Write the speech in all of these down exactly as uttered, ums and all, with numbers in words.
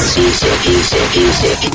Easy, easy, easy.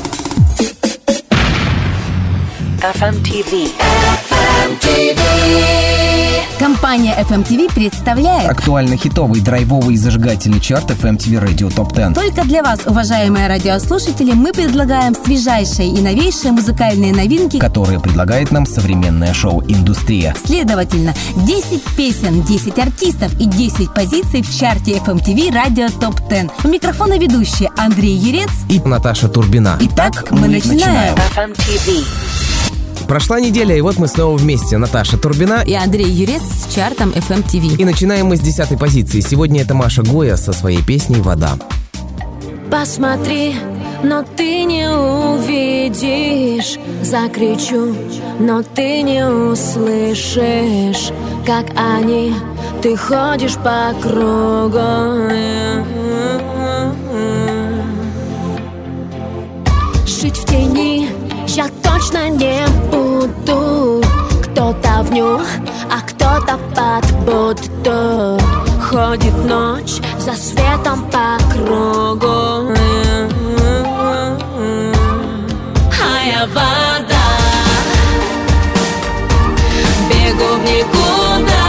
эф эм ти ви. эф эм ти ви. Компания эф эм ти ви представляет актуально-хитовый, драйвовый и зажигательный чарт эф эм ти ви Radio топ десять. Только для вас, уважаемые радиослушатели, мы предлагаем свежайшие и новейшие музыкальные новинки, которые предлагает нам современная шоу-индустрия. Следовательно, десять песен, десять артистов и десять позиций в чарте эф эм ти ви Radio топ десять. У микрофона ведущие Андрей Юрец и Наташа Турбина. Итак, мы, мы начинаем. эф эм ти ви. Прошла неделя, и вот мы снова вместе. Наташа Турбина и Андрей Юрец с чартом эф эм ти ви. И начинаем мы с десятой позиции. Сегодня это Маша Гоя со своей песней «Вода». Посмотри, но ты не увидишь. Закричу, но ты не услышишь. Как они, ты ходишь по кругу. Жить в тени я точно не буду. Кто-то в ню, а кто-то под Будду. Ходит ночь за светом по кругу. А я вода, бегу в никуда,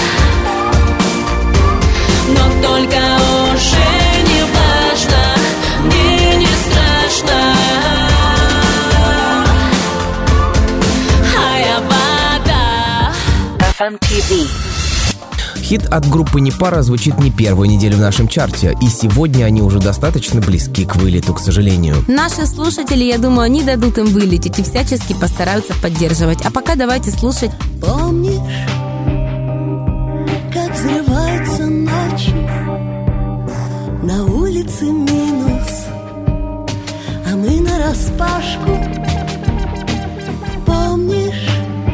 но только уже не важно, мне не страшно. эф эм ти ви. Хит от группы «Непара» звучит не первую неделю в нашем чарте, и сегодня они уже достаточно близки к вылету, к сожалению. Наши слушатели, я думаю, не дадут им вылететь и всячески постараются поддерживать. А пока давайте слушать. Помнишь, как взрываются ночи, на улице минус, а мы нараспашку. Помнишь,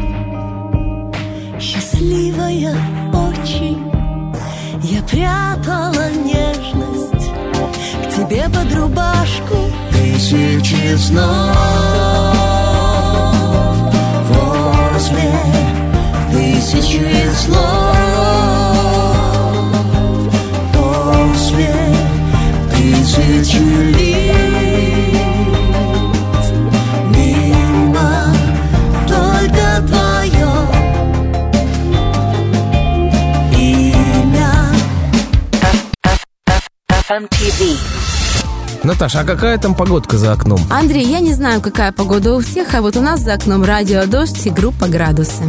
счастливая очень, я прятала нежность к тебе под рубашку. Тысячи снов возле тысячи слов после тысячи лиц мимо только твое эф эм ти ви. Наташа, а какая там погодка за окном? Андрей, я не знаю, какая погода у всех, а вот у нас за окном радио «Дождь» и группа «Градусы».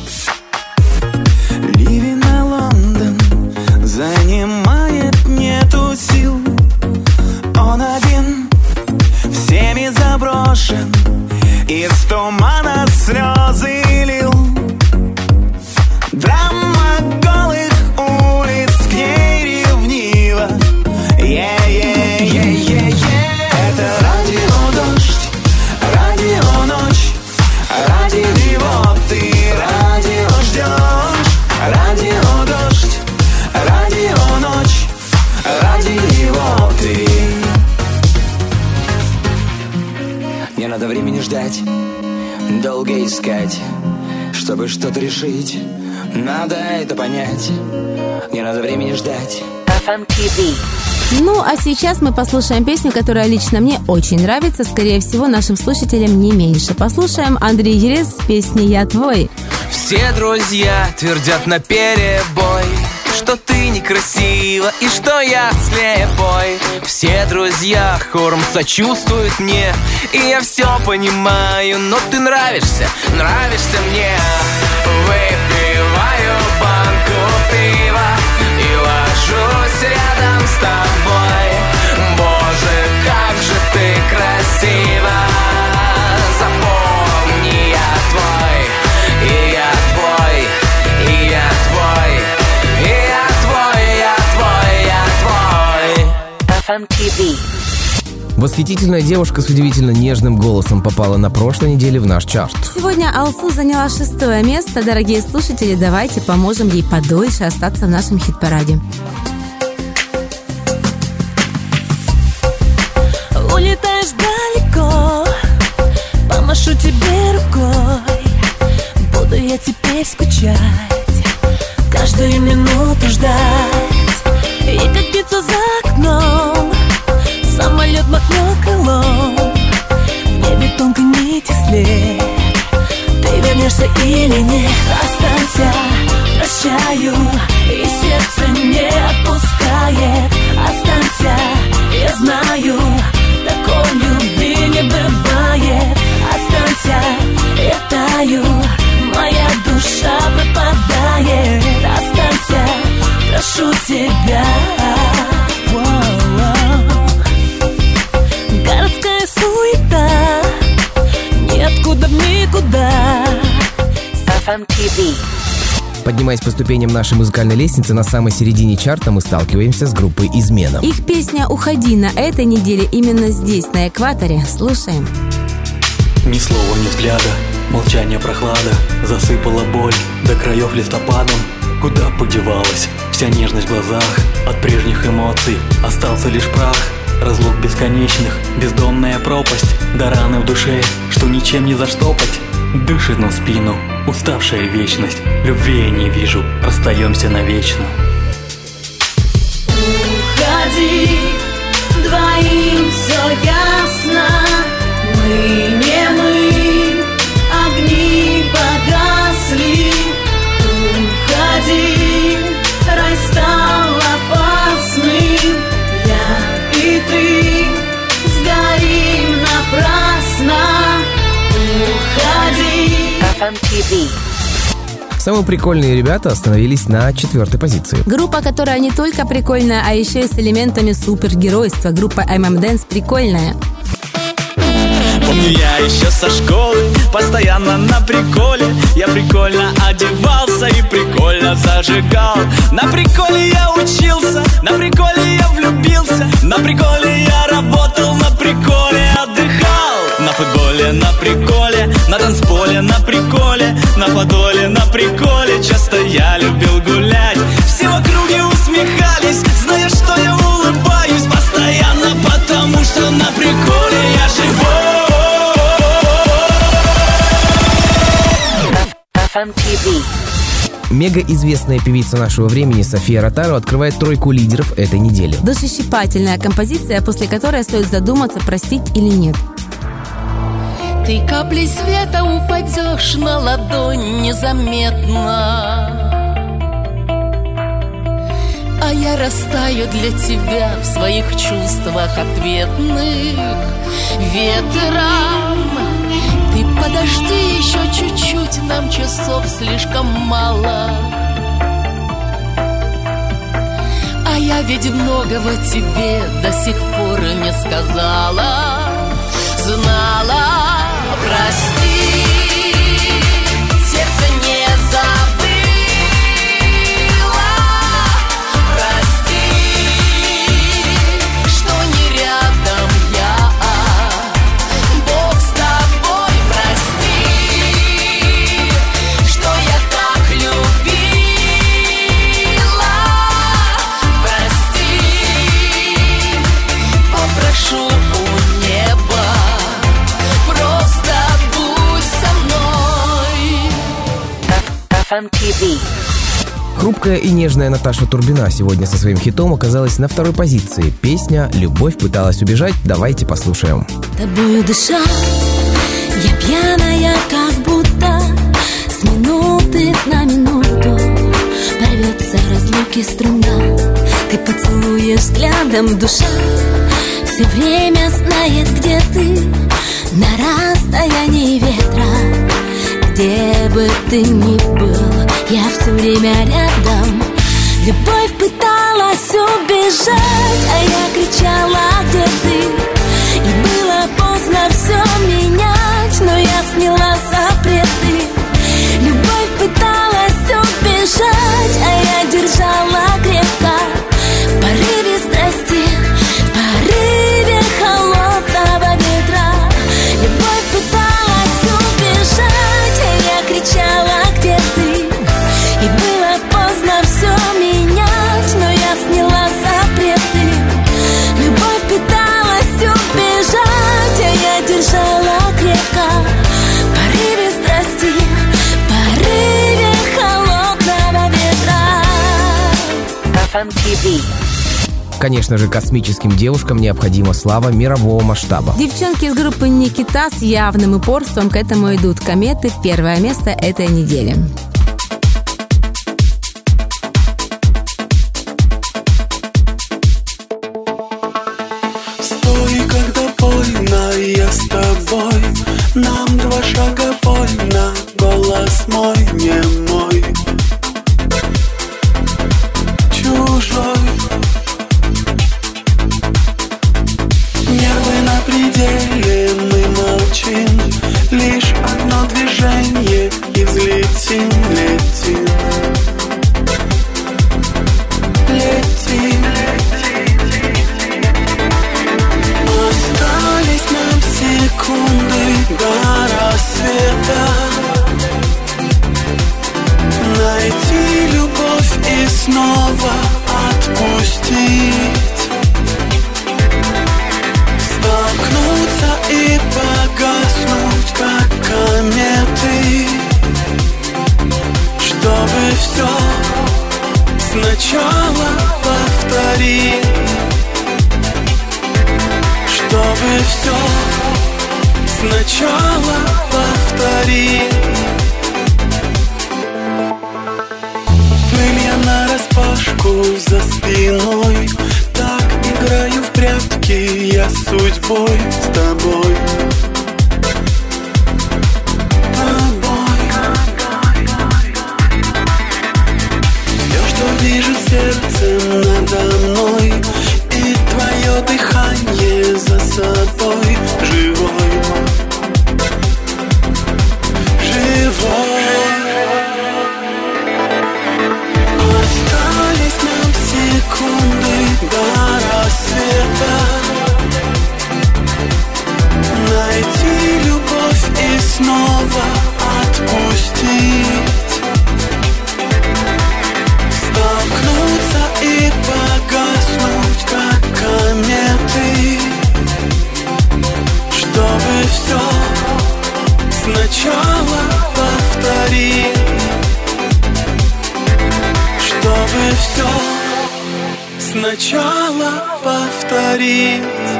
Ливень на Лондон занимает, нету сил. Он один, всеми заброшен, из тумана слезы лил. Драма голых улиц к ней ревнива. Yeah-yeah-yeah-yeah-yeah. Это радио «Дождь», радио «Ночь», ради него ты радио ждешь. Радио «Дождь», радио «Ночь», ради него ты. Не надо времени ждать, долго искать, чтобы что-то решить. Надо это понять. Не надо времени ждать. эф эм ти ви. Ну, а сейчас мы послушаем песню, которая лично мне очень нравится, скорее всего, нашим слушателям не меньше. Послушаем Андрей Юрец с песней «Я твой». Все друзья твердят наперебой, что ты некрасива и что я слепой. Все друзья хором сочувствуют мне, и я все понимаю, но ты нравишься, нравишься мне. Выпиваю банку пива и ложусь рядом с тобой. Боже, как же ты красива. Запомни, я твой, и я твой, и я твой, и я твой, я твой, я твой. эф эм ти ви. Восхитительная девушка с удивительно нежным голосом попала на прошлой неделе в наш чарт. Сегодня Алсу заняла шестое место. Дорогие слушатели, давайте поможем ей подольше остаться в нашем хит-параде. Улетаешь далеко, помашу тебе рукой. Буду я теперь скучать, каждую минуту ждать. И как птица за окном самолет махнет или нет, останься, прощаю, и сердце не отпускает. Останься, я знаю, такой любви не бывает. Останься, я таю, моя душа пропадает. Останься, прошу тебя. Городская суета, ниоткуда в никуда. эф эм ти ви. Поднимаясь по ступеням нашей музыкальной лестницы, на самой середине чарта мы сталкиваемся с группой «Измена». Их песня «Уходи» на этой неделе именно здесь, на экваторе. Слушаем. Ни слова, ни взгляда, молчание, прохлада засыпала боль до краев листопадом. Куда подевалась вся нежность в глазах? От прежних эмоций остался лишь прах. Разлук бесконечных, бездонная пропасть, до раны в душе, что ничем не заштопать. Дышит на спину уставшая вечность. Любви я не вижу, расстаемся навечно. Уходи, двоим все ясно. Мы не мы, огни погасли. Уходи, рай стал опасным. Я и ты сгорим напрасно. Уходи. эф эм ти ви. Самые прикольные ребята остановились на четвертой позиции. Группа, которая не только прикольная, а еще и с элементами супергеройства. Группа эм эм Dance прикольная. Помню я еще со школы, постоянно на приколе. Я прикольно одевался и прикольно зажигал. На приколе я учился, на приколе я влюбился. На приколе я работал, на приколе отдыхал. На футболе, на приколе, на танцполе, на приколе, на подоле, на приколе. Часто я любил гулять. Все в округе усмехались, зная, что я улыбаюсь постоянно, потому что на приколе я живу. эф эм ти ви. Мегаизвестная певица нашего времени София Ротару открывает тройку лидеров этой недели. Душещипательная композиция, после которой стоит задуматься, простить или нет. Ты каплей света упадешь на ладонь незаметно, а я растаю для тебя в своих чувствах ответных ветрам. Ты подожди еще чуть-чуть, нам часов слишком мало. А я ведь многого тебе до сих пор не сказала. Знала, прости, сердце не забыло. Прости, что не рядом я. Бог с тобой, прости, что я так любила. Прости, попрошу у неба, просто будь со мной. эф эм ти ви. Хрупкая и нежная Наташа Турбина сегодня со своим хитом оказалась на второй позиции. Песня «Любовь пыталась убежать». Давайте послушаем. Тобою дыша, я пьяная, как будто с минуты на минуту порвется разлуки струна. Ты поцелуешь взглядом, душа все время знает, где ты, на расстоянии ветра. Где бы ты ни был, я все время рядом. Любовь пыталась убежать, а я кричала, где ты. И было поздно все менять, но я сняла запреты. Любовь пыталась убежать, а я держала крепко. В порыве страсти, в порыве холодного ветра. Любовь пыталась убежать, а я кричала, где ты. И было поздно все менять, но я сняла запреты. Любовь Конечно же, космическим девушкам необходима слава мирового масштаба. Девчонки из группы Никита с явным упорством к этому идут. Кометы – первое место этой недели. Стой, когда больно, я с тобой. Нам два шага больно, голос мой не мой, чужой. Нервы на пределе, мы молчим. Лишь одно движение и взлетим, летим. Летим. Остались нам секунды до рассвета. Найти любовь и снова отпустить. Столкнуться и погаснуть, как кометы. Чтобы все сначала повторить. Чтобы все сначала повторить. Крылья нараспашку за спиной. Так играю в прятки я с судьбой, с тобой. Все, что вижу сердцем надо мной, и твое дыхание за собой. Живой, живой. Остались нам секунды до рассвета. Найти любовь и снова отпустить. Столкнуться и погаснуть, как кометы. Чтобы все сначала повторить. Чтобы все сначала повторить.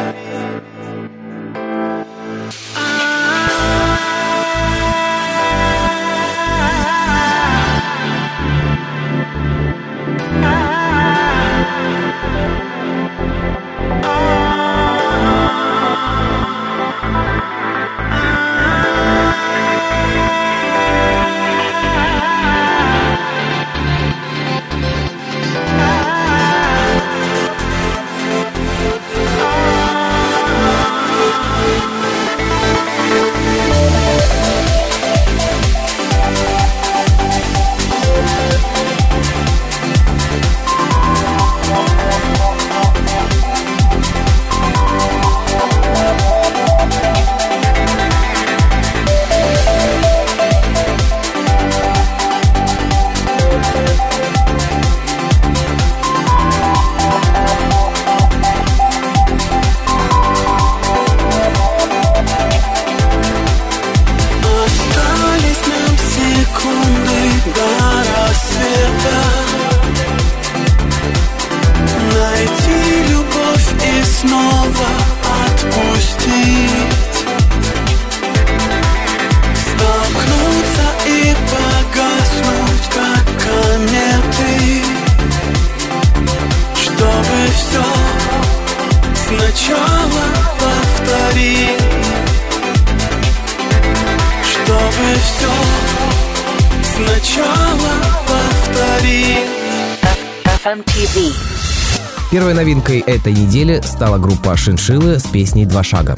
эф эм ти ви. Первой новинкой этой недели стала группа «Шиншиллы» с песней «Два шага».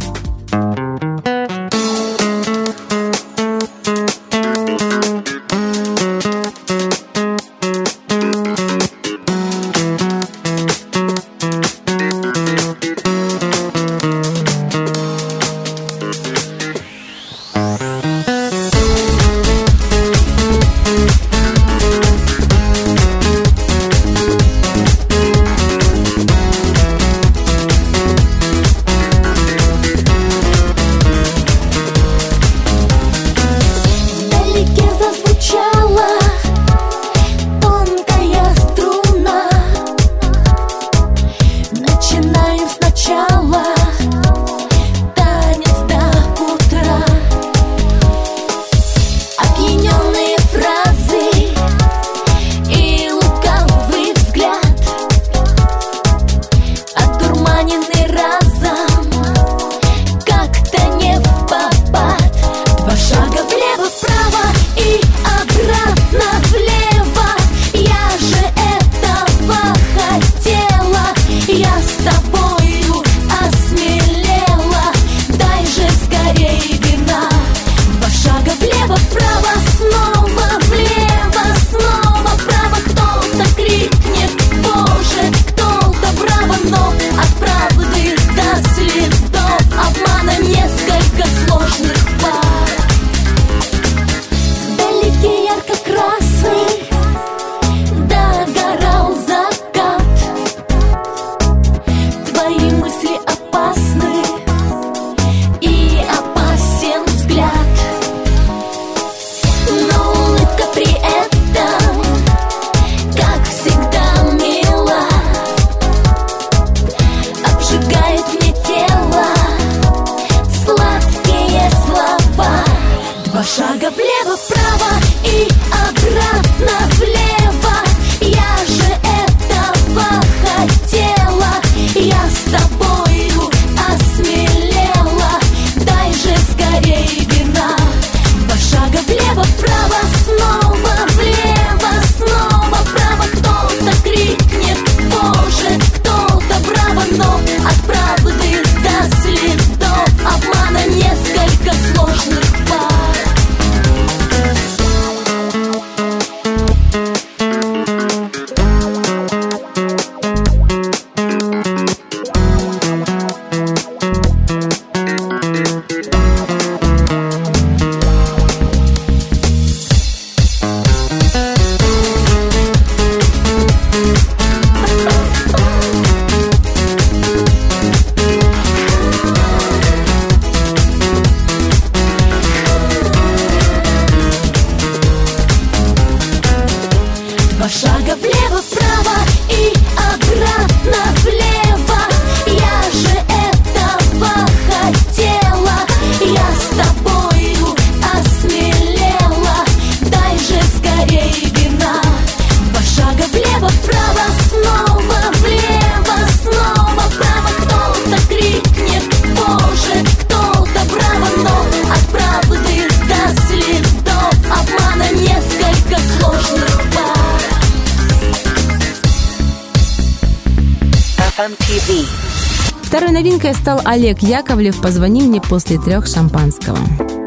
Второй новинкой стал Олег Яковлев «Позвони мне после трех шампанского».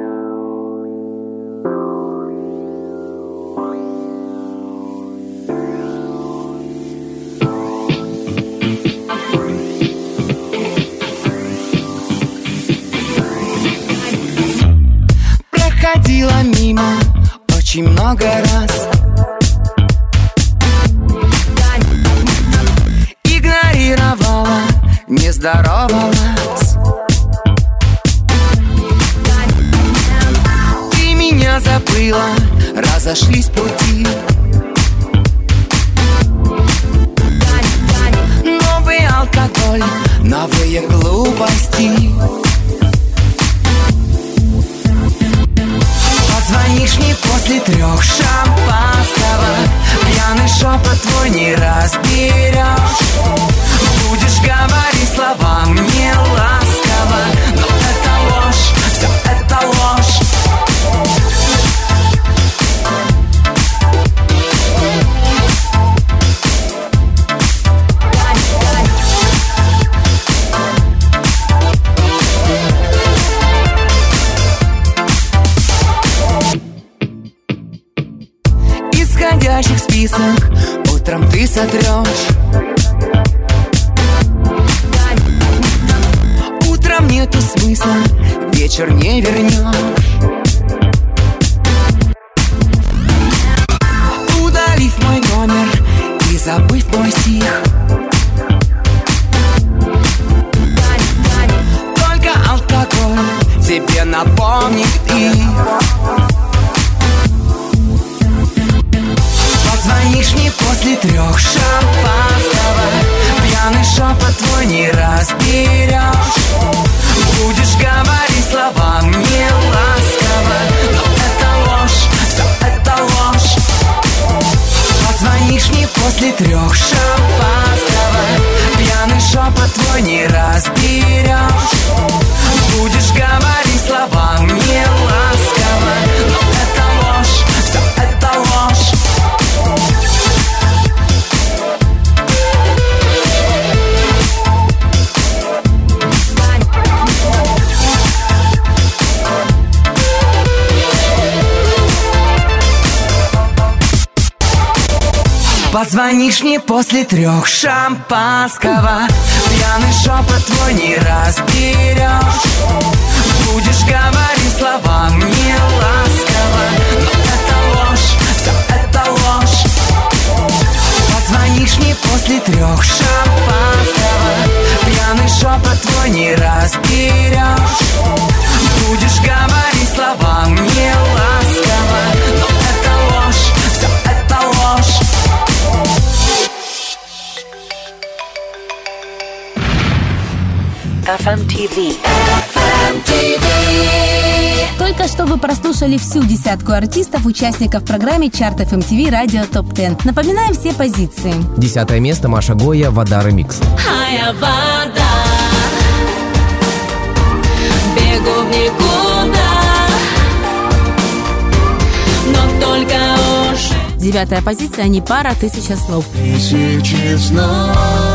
Проходила мимо очень много раз, игнорировала, не здоровалась. Ты меня забыла, разошлись пути. Новый алкоголь, новые глупости. Позвонишь мне после трех шампанского, пьяный шепот твой не разберешь. Будешь говорить слова мне ласково, но это ложь, все это ложь. Исходящих список утром ты сотрешь. Утром нету смысла, вечер не вернешь. Удалив мой номер и забыв мой стих, только алкоголь тебе напомнит их. Позвонишь мне после трех шампанского, пьяный шепот твой не разберешь. Будешь говорить слова мне ласково, но это ложь, все это ложь. Позвонишь мне после трех шампанского, пьяный шепот твой не разберешь. Будешь говорить слова мне ласково, но это ложь, все это ложь. Позвонишь мне после трех шампанского, пьяный шепот твой не разберешь. Будешь говорить слова мне ласково, но это ложь, все это ложь. Позвонишь мне после трех шампанского, пьяный шепот твой не разберешь. Будешь говорить слова мне ласково, но это ложь, все это ложь. эф эм ти ви. эф эм ти ви. Только что вы прослушали всю десятку артистов, участников программы Чарт эф эм ти ви Радио Топ десять. Напоминаем все позиции. Десятое место Маша Гоя, «Вода» ремикс. Хая вода, бегу в никуда, но только уши. Девятая позиция «Не пара, тысяча слов». Тысячи снов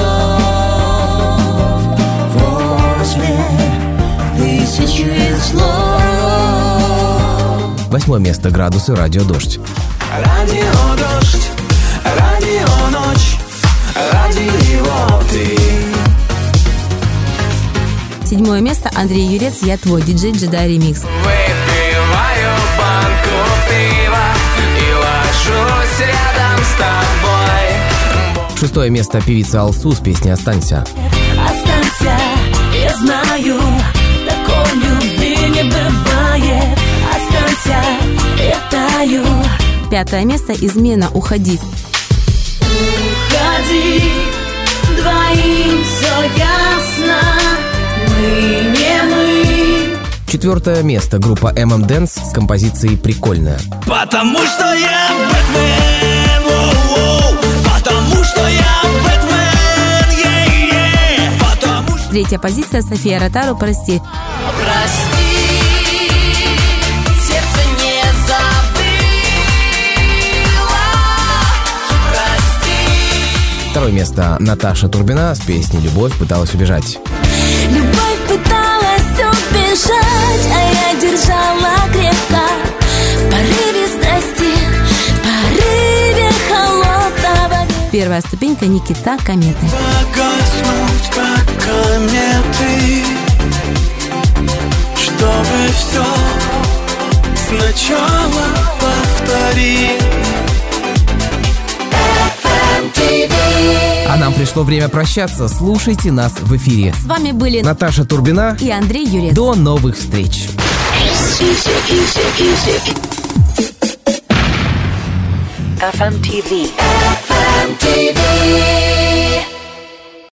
возле тысячи слов. Восьмое место «Градусы», «Радио Дождь». Радио дождь, радио ночь, радио ты. Седьмое место Андрей Юрец «Я твой», диджей Джедай ремикс. Выпиваю банку пива и ложусь рядом с тобой. Шестое место певица Алсу с песней «Останься». Останься, я знаю, такой любви не бывает. Останься, я таю. Пятое место «Измена», «Уходи». Уходи, двоим все ясно, мы не мы. Четвертое место группа эм эм Dance с композицией «Прикольная». Потому что я Бэтмен, воу-воу, потому что я Бэтмен, е-е, потому что... Третья позиция София Ротару «Прости». Прости, сердце не забыло, прости. Второе место Наташа Турбина с песней «Любовь пыталась убежать». Любовь пыталась убежать, а я держала крепко. В порыве страсти, в порыве холодного. Первая ступенька Никита «Кометы». Погаснуть, как кометы, чтобы все сначала повторить. А нам пришло время прощаться. Слушайте нас в эфире. С вами были Наташа Турбина и Андрей Юрец. До новых встреч. эф эм ти ви. эф эм ти ви.